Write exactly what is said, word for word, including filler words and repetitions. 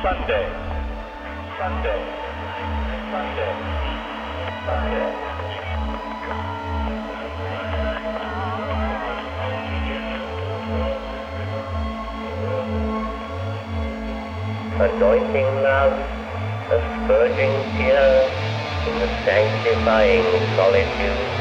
Sunday, Sunday, Sunday, Sunday. Anointing love, asperging tears in the sanctifying solitude.